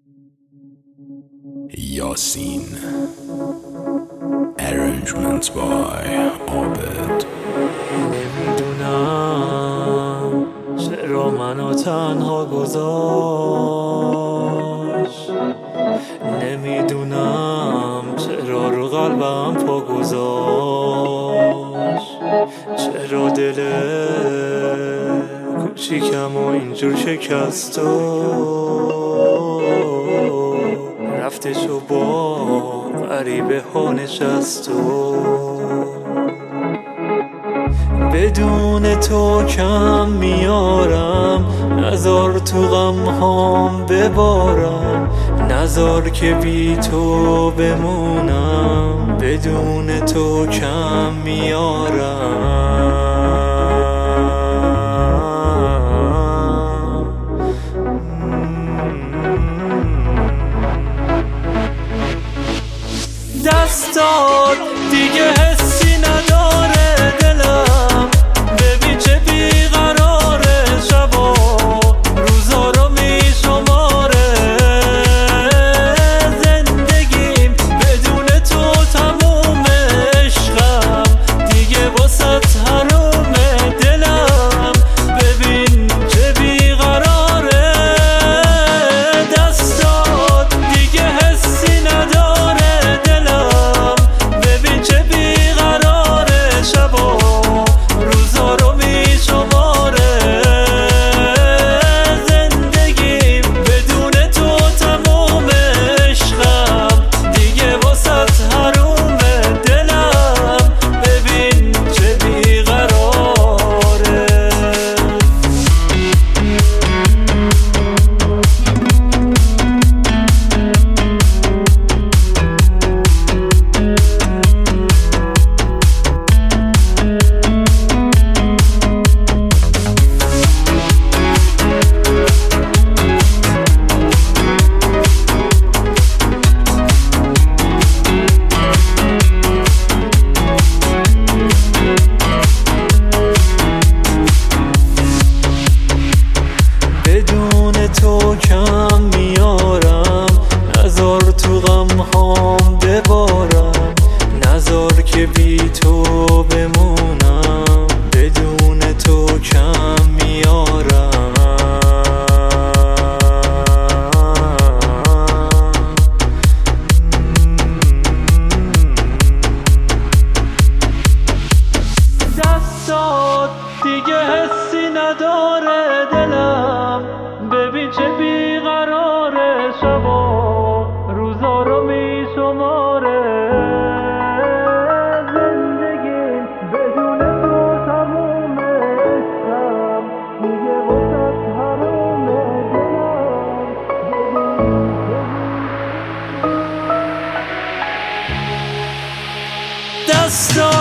یاسین. Arrangements by عابد. نمیدونم چرا منو تنها گذاشت، نمیدونم چرا رو قلبم پا گذاشت، چرا دل کوچیکم و اینجور شکست و رفته چو با غریبه ها نشست و بدون تو کم میارم، نذار تو غم هام ببارم، نذار که بی تو بمونم، بدون تو کم میارم. دستات دیگه حسی نداره دلم، ببین چه بیقراره شبا روزا رو میشماره، زندگیم بدون تو تموم، عشقم دیگه واسط حرومه، دلم ببین چه بیقراره. دستات دیگه حسی نداره دلم، ببین چه بیقراره شبا روزا رو میشماره، زندگیم بدون تو تموم، عشقم دیگه واسط حرومه، دلم ببین چه بیقراره. بدون تو کم میارم، نذار تو غم هام ببارم، نذار که بی تو بمونم، بدون تو کم میارم. دستات دیگه حسی نداره دلم، ببین چه بیقراره شبا روزا رو میشماره، زندگیم بدون تو تمومه، عشقم دیگه واسط حرومه، دلم دستات